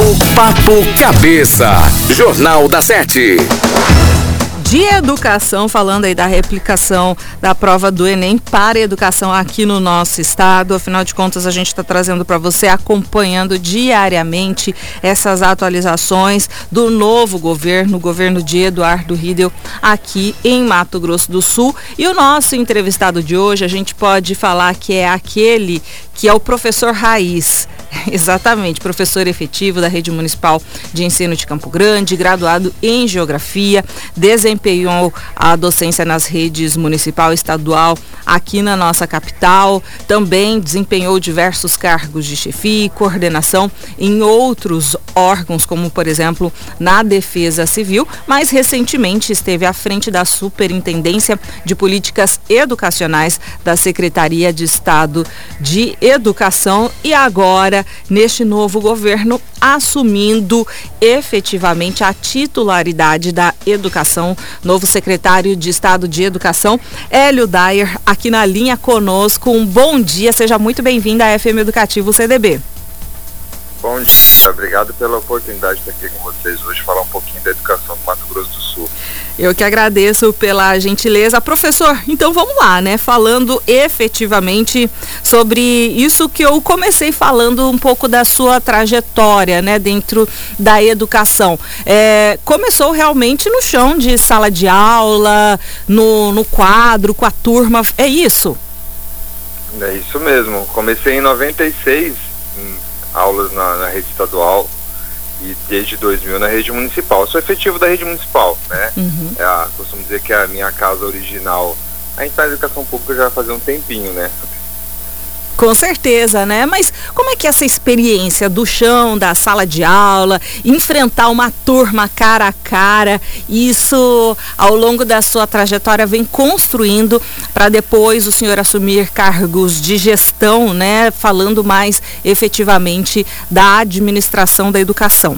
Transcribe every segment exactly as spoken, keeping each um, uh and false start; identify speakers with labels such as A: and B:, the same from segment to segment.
A: O Papo Cabeça, Jornal da Sete.
B: De educação, falando aí da replicação da prova do Enem para a educação aqui no nosso estado. Afinal de contas, a gente está trazendo para você, acompanhando diariamente essas atualizações do novo governo, o governo de Eduardo Riedel, aqui em Mato Grosso do Sul. E o nosso entrevistado de hoje, a gente pode falar que é aquele que é o professor raiz. Exatamente, professor efetivo da Rede Municipal de Ensino de Campo Grande, graduado em Geografia, desempenhou a docência nas redes municipal e estadual aqui na nossa capital, também desempenhou diversos cargos de chefia e coordenação em outros órgãos, como por exemplo na Defesa Civil, mas recentemente esteve à frente da Superintendência de Políticas Educacionais da Secretaria de Estado de Educação e agora, neste novo governo, assumindo efetivamente a titularidade da educação, novo secretário de Estado de Educação, Hélio Dair, aqui na linha conosco. Um bom dia, seja muito bem-vindo à F M Educativo C D B.
C: Bom dia, obrigado pela oportunidade de estar aqui com vocês hoje, falar um pouquinho da educação do Mato Grosso do Sul.
B: Eu que agradeço pela gentileza. Professor, então vamos lá, né? Falando efetivamente sobre isso que eu comecei falando um pouco da sua trajetória, né? Dentro da educação. É, começou realmente no chão de sala de aula, no, no quadro, com a turma, é isso?
C: É isso mesmo. Comecei em noventa e seis, em aulas na, na rede estadual. E desde dois mil na rede municipal. Eu sou efetivo da rede municipal, né?
B: Uhum.
C: É a, costumo dizer que é a minha casa original. A gente está na educação pública já vai fazer um tempinho, né?
B: Com certeza, né? Mas como é que é essa experiência do chão, da sala de aula, enfrentar uma turma cara a cara, isso ao longo da sua trajetória vem construindo para depois o senhor assumir cargos de gestão, né? Falando mais efetivamente da administração da educação.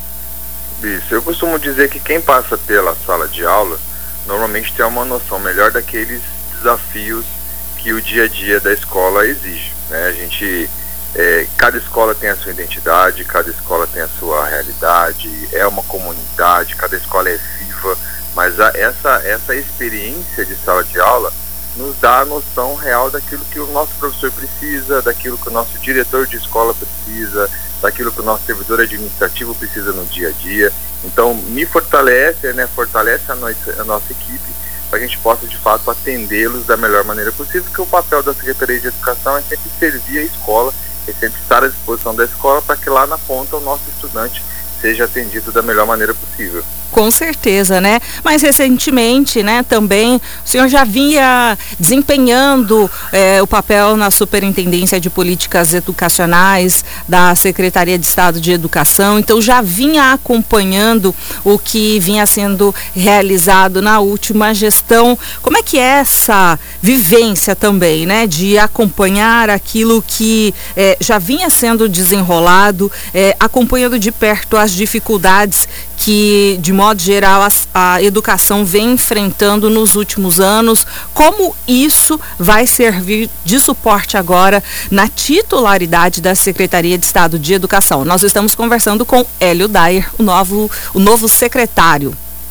C: Isso, eu costumo dizer que quem passa pela sala de aula normalmente tem uma noção melhor daqueles desafios que o dia a dia da escola exige, né? A gente, é, cada escola tem a sua identidade, cada escola tem a sua realidade, é uma comunidade, cada escola é viva, mas a, essa, essa experiência de sala de aula nos dá a noção real daquilo que o nosso professor precisa, daquilo que o nosso diretor de escola precisa, daquilo que o nosso servidor administrativo precisa no dia a dia. Então, me fortalece, né, fortalece a nossa, a nossa equipe, para que a gente possa, de fato, atendê-los da melhor maneira possível, porque o papel da Secretaria de Educação é sempre servir a escola, é sempre estar à disposição da escola para que lá na ponta o nosso estudante seja atendido da melhor maneira possível.
B: Com certeza, né? Mas recentemente, né, também o senhor já vinha desempenhando é, o papel na Superintendência de Políticas Educacionais da Secretaria de Estado de Educação, então já vinha acompanhando o que vinha sendo realizado na última gestão. Como é que é essa vivência também, né, de acompanhar aquilo que é, já vinha sendo desenrolado, é, acompanhando de perto as dificuldades que, de modo geral, a, a educação vem enfrentando nos últimos anos? Como isso vai servir de suporte agora na titularidade da Secretaria de Estado de Educação? Nós estamos conversando com Hélio Dair, o novo, o novo secretário.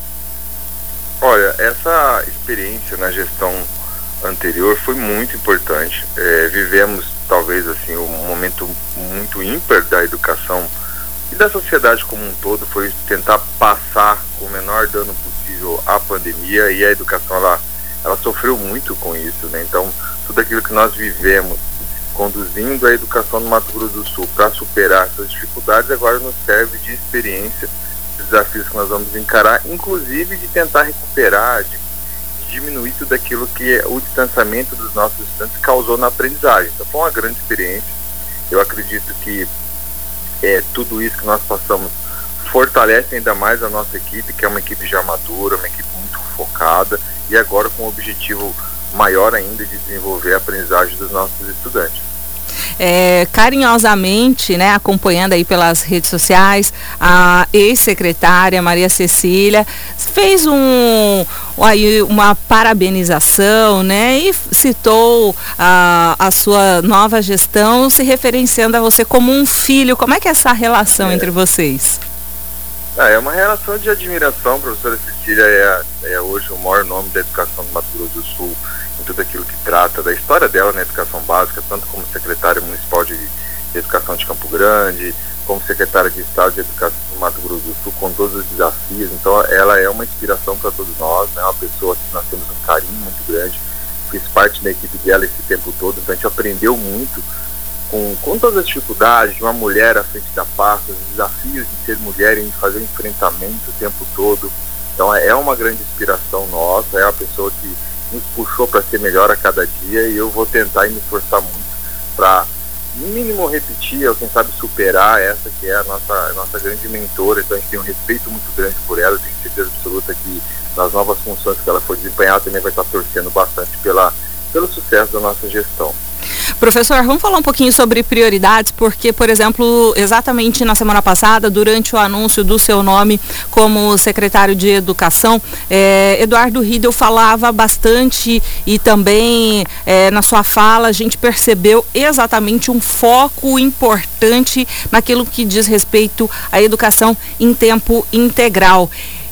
C: Olha, essa experiência na gestão anterior foi muito importante. É, vivemos, talvez, assim, um momento muito ímpar da educação e da sociedade como um todo, foi tentar passar com o menor dano possível a pandemia, e a educação ela, ela sofreu muito com isso, né? Então, tudo aquilo que nós vivemos conduzindo a educação no Mato Grosso do Sul para superar essas dificuldades, agora nos serve de experiência, de desafios que nós vamos encarar, inclusive de tentar recuperar, de diminuir tudo aquilo que o distanciamento dos nossos estudantes causou na aprendizagem. Então, foi uma grande experiência. Eu acredito que É, tudo isso que nós passamos fortalece ainda mais a nossa equipe, que é uma equipe já madura, uma equipe muito focada, e agora com o objetivo maior ainda de desenvolver a aprendizagem dos nossos estudantes.
B: É, carinhosamente, né, acompanhando aí pelas redes sociais, a ex-secretária Maria Cecília fez um, aí uma parabenização, né? E citou a, a sua nova gestão se referenciando a você como um filho. Como é que é essa relação é. entre vocês?
C: Ah, é uma relação de admiração. A professora Cecília é, é hoje o maior nome da educação do Mato Grosso do Sul, em tudo aquilo que trata da história dela na educação básica, tanto como secretária municipal de, de Educação de Campo Grande, como secretária de Estado de Educação do Mato Grosso do Sul, com todos os desafios. Então ela é uma inspiração para todos nós, né? Uma pessoa que nós temos um carinho muito grande. Fiz parte da equipe dela esse tempo todo, então a gente aprendeu muito com, com todas as dificuldades de uma mulher à frente da pasta, os desafios de ser mulher e de fazer enfrentamento o tempo todo. Então é uma grande inspiração nossa, é uma pessoa que nos puxou para ser melhor a cada dia, e eu vou tentar e me esforçar muito para, no mínimo, repetir ou quem sabe superar essa que é a nossa, a nossa grande mentora. Então a gente tem um respeito muito grande por ela. Eu tenho certeza absoluta que nas novas funções que ela for desempenhar também vai estar torcendo bastante pela, pelo sucesso da nossa gestão.
B: Professor, vamos falar um pouquinho sobre prioridades, porque, por exemplo, exatamente na semana passada, durante o anúncio do seu nome como secretário de Educação, eh, Eduardo Riedel falava bastante, e também eh, na sua fala a gente percebeu exatamente um foco importante naquilo que diz respeito à educação em tempo integral.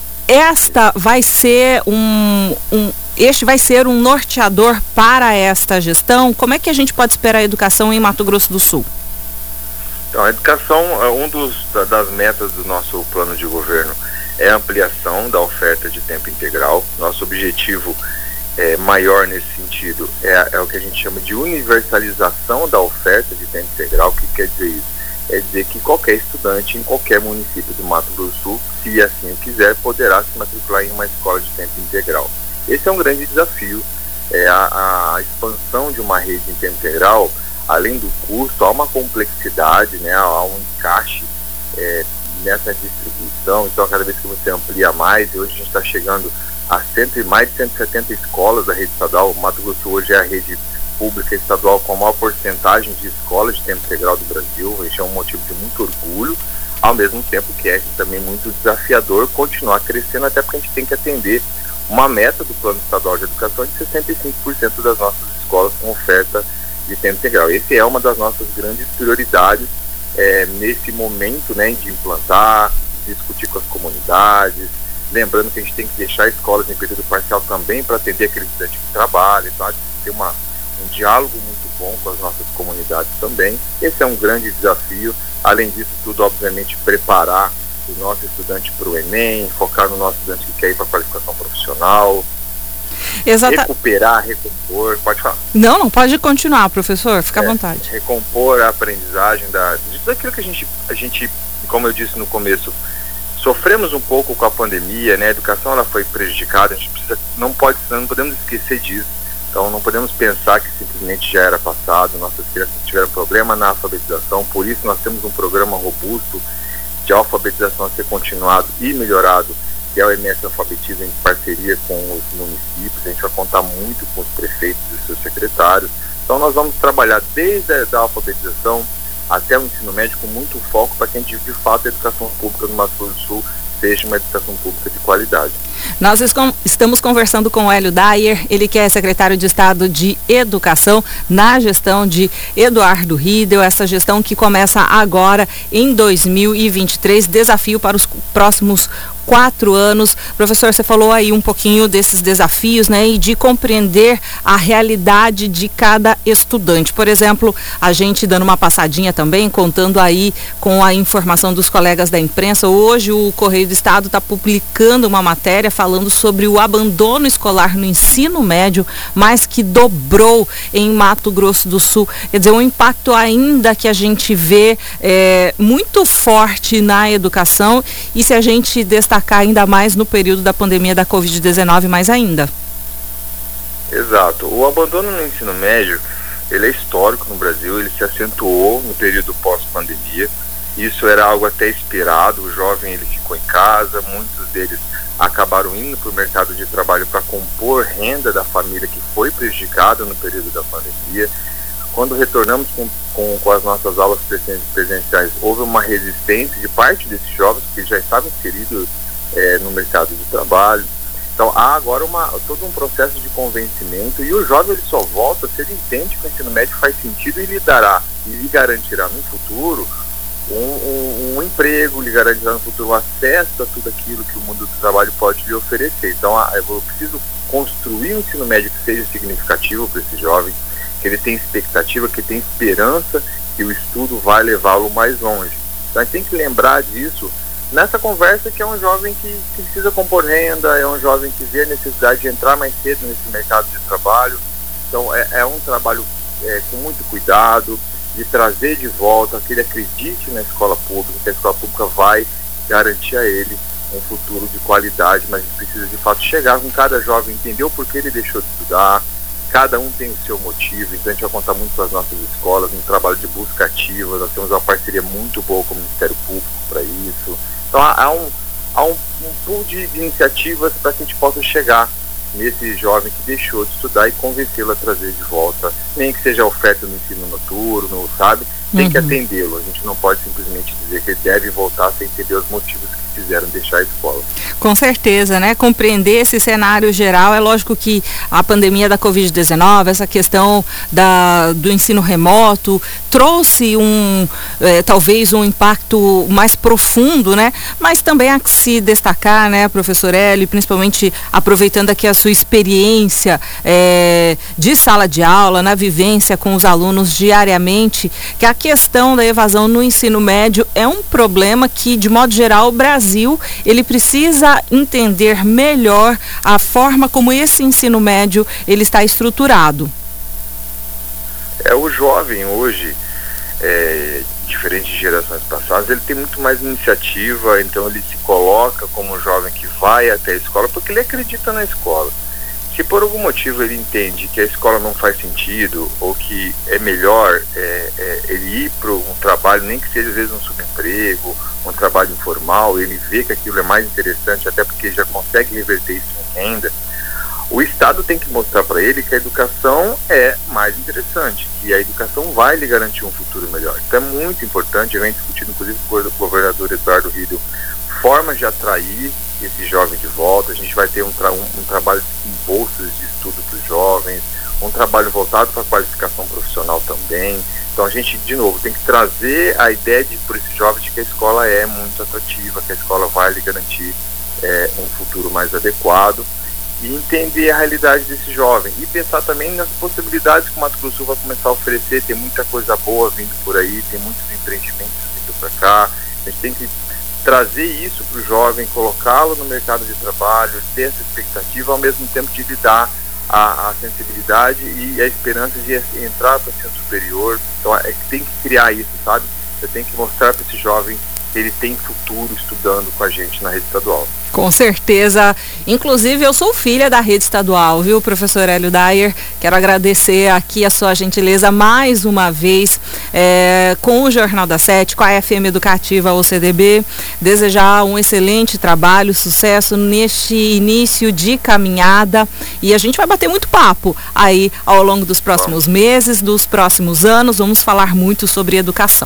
B: Esta vai ser um, um Este vai ser um norteador para esta gestão? Como é que a gente pode esperar a educação em Mato Grosso do Sul?
C: Então, a educação, um dos das metas do nosso plano de governo é a ampliação da oferta de tempo integral. Nosso objetivo é, maior nesse sentido é, é o que a gente chama de universalização da oferta de tempo integral. O que quer dizer isso? É dizer que qualquer estudante em qualquer município do Mato Grosso do Sul, se assim o quiser, poderá se matricular em uma escola de tempo integral. Esse é um grande desafio. É, a, a expansão de uma rede em tempo integral, além do custo, há uma complexidade, né, há um encaixe é, nessa distribuição. Então, cada vez que você amplia mais, e hoje a gente está chegando a cento, mais de cento e setenta escolas da rede estadual. O Mato Grosso hoje é a rede pública estadual com a maior porcentagem de escolas de tempo integral do Brasil. Isso é um motivo de muito orgulho, ao mesmo tempo que é também muito desafiador continuar crescendo, até porque a gente tem que atender uma meta do Plano Estadual de Educação de sessenta e cinco por cento das nossas escolas com oferta de tempo integral. Esse é uma das nossas grandes prioridades é, nesse momento, né, de implantar, discutir com as comunidades, lembrando que a gente tem que deixar escolas em período parcial também para atender aquele estudante que trabalha, então a gente tem que ter uma, um diálogo muito bom com as nossas comunidades também. Esse é um grande desafio. Além disso tudo, obviamente, preparar o nosso estudante para o Enem, focar no nosso estudante que quer ir para a qualificação profissional, Exata... recuperar, recompor, pode falar.
B: Não, não, pode continuar, professor, fica
C: é,
B: à vontade.
C: Recompor a aprendizagem da, de tudo aquilo que a gente, a gente, como eu disse no começo, sofremos um pouco com a pandemia, né? A educação ela foi prejudicada, a gente precisa, não, pode, não podemos esquecer disso. Então não podemos pensar que simplesmente já era passado, nossas crianças tiveram problema na alfabetização, por isso nós temos um programa robusto de alfabetização a ser continuado e melhorado, que é o M S Alfabetiza, em parceria com os municípios. A gente vai contar muito com os prefeitos e os seus secretários. Então nós vamos trabalhar desde a da alfabetização até o ensino médio com muito foco para que a gente, de fato, a educação pública no Mato Grosso do Sul seja uma educação pública de qualidade.
B: Nós estamos conversando com o Hélio Dyer, ele que é secretário de Estado de Educação na gestão de Eduardo Riedel, essa gestão que começa agora em dois mil e vinte e três, desafio para os próximos quatro anos. Professor, você falou aí um pouquinho desses desafios, né, e de compreender a realidade de cada estudante. Por exemplo, a gente dando uma passadinha também, contando aí com a informação dos colegas da imprensa, hoje o Correio do Estado está publicando uma matéria falando sobre o abandono escolar no ensino médio, mais que dobrou em Mato Grosso do Sul. Quer dizer, um impacto ainda que a gente vê é, muito forte na educação, e se a gente destacar ainda mais no período da pandemia da covid dezenove, mais ainda.
C: Exato. O abandono no ensino médio, ele é histórico no Brasil, ele se acentuou no período pós-pandemia. Isso era algo até esperado, o jovem ele ficou em casa, muitos deles acabaram indo para o mercado de trabalho para compor renda da família que foi prejudicada no período da pandemia. Quando retornamos com, com, com as nossas aulas presenciais, houve uma resistência de parte desses jovens que já estavam inseridos é, no mercado de trabalho. Então há agora uma, todo um processo de convencimento, e o jovem ele só volta se ele entende que o ensino médio faz sentido e lhe dará, e lhe garantirá no futuro um, um, um emprego, lhe garantirá no futuro o acesso a tudo aquilo que o mundo do trabalho pode lhe oferecer. Então eu preciso construir um ensino médio que seja significativo para esse jovem, que ele tenha expectativa, que tenha esperança que o estudo vai levá-lo mais longe. Então a gente tem que lembrar disso nessa conversa, que é um jovem que, que precisa compor renda, é um jovem que vê a necessidade de entrar mais cedo nesse mercado de trabalho. Então é, é um trabalho é, com muito cuidado, de trazer de volta, que ele acredite na escola pública, que a escola pública vai garantir a ele um futuro de qualidade, mas a gente precisa de fato chegar com cada jovem, entender o porquê ele deixou de estudar. Cada um tem o seu motivo, então a gente vai contar muito com as nossas escolas, um trabalho de busca ativa. Nós temos uma parceria muito boa com o Ministério Público para isso. Então há, há, um, há um, um pool de, de iniciativas para que a gente possa chegar nesse jovem que deixou de estudar e convencê-lo a trazer de volta, nem que seja oferta no ensino noturno, sabe? Tem uhum. que atendê-lo. A gente não pode simplesmente dizer que ele deve voltar sem entender os motivos que fizeram deixar a escola.
B: Com certeza, né? Compreender esse cenário geral. É lógico que a pandemia da covid dezenove, essa questão da, do ensino remoto, trouxe um, é, talvez um impacto mais profundo, né? Mas também há que se destacar, né, professor Hélio, principalmente aproveitando aqui a sua experiência é, de sala de aula, na vivência com os alunos diariamente, que a questão da evasão no ensino médio é um problema que, de modo geral, o Brasil, ele precisa entender melhor a forma como esse ensino médio ele está estruturado.
C: É, o jovem hoje, é, diferente de gerações passadas, ele tem muito mais iniciativa, então ele se coloca como um jovem que vai até a escola porque ele acredita na escola. Se por algum motivo ele entende que a escola não faz sentido, ou que é melhor é, é, ele ir para um trabalho, nem que seja às vezes um subemprego, um trabalho informal, ele vê que aquilo é mais interessante, até porque já consegue reverter isso em renda, o Estado tem que mostrar para ele que a educação é mais interessante, que a educação vai lhe garantir um futuro melhor. Então é muito importante, eu venho discutindo inclusive com o governador Eduardo Riedel, formas de atrair esse jovem de volta. A gente vai ter um, tra um, um trabalho com bolsas de estudo para os jovens, um trabalho voltado para a qualificação profissional também. Então a gente, de novo, tem que trazer a ideia de, por esse jovem, de que a escola é muito atrativa, que a escola vai lhe garantir é, um futuro mais adequado, e entender a realidade desse jovem e pensar também nas possibilidades que o Mato Grosso vai começar a oferecer. Tem muita coisa boa vindo por aí, tem muitos empreendimentos vindo para cá. A gente tem que trazer isso para o jovem, colocá-lo no mercado de trabalho, ter essa expectativa, ao mesmo tempo de lhe dar a, a sensibilidade e a esperança de entrar para o ensino superior. Então é que tem que criar isso, sabe? Você tem que mostrar para esse jovem que ele tem futuro estudando com a gente na rede estadual.
B: Com certeza. Inclusive, eu sou filha da rede estadual, viu, professor Hélio Dayer? Quero agradecer aqui a sua gentileza mais uma vez é, com o Jornal da Sete, com a F M Educativa O C D B. Desejar um excelente trabalho, sucesso neste início de caminhada. E a gente vai bater muito papo aí ao longo dos próximos meses, dos próximos anos. Vamos falar muito sobre educação.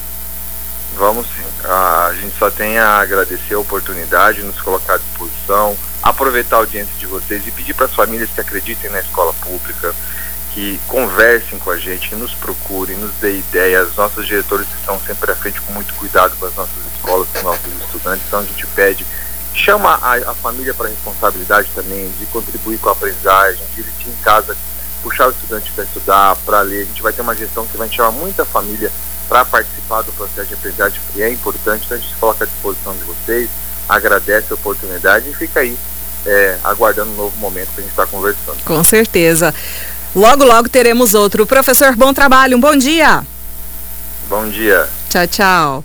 C: Vamos sim. A gente só tem a agradecer a oportunidade, nos colocar à disposição, aproveitar a audiência de vocês e pedir para as famílias que acreditem na escola pública, que conversem com a gente, que nos procurem, nos dê ideias. Nossos diretores estão sempre à frente com muito cuidado com as nossas escolas, com os nossos estudantes. Então a gente pede, chama a, a família para a responsabilidade também, de contribuir com a aprendizagem, de ir em casa, puxar o estudante para estudar, para ler. A gente vai ter uma gestão que vai chamar muita família para participar do processo de aprendizagem, que é importante. Então a gente se coloca à disposição de vocês, agradece a oportunidade e fica aí é, aguardando um novo momento para a gente estar conversando.
B: Com certeza. Logo, logo teremos outro. Professor, bom trabalho, um bom dia.
C: Bom dia.
B: Tchau, tchau.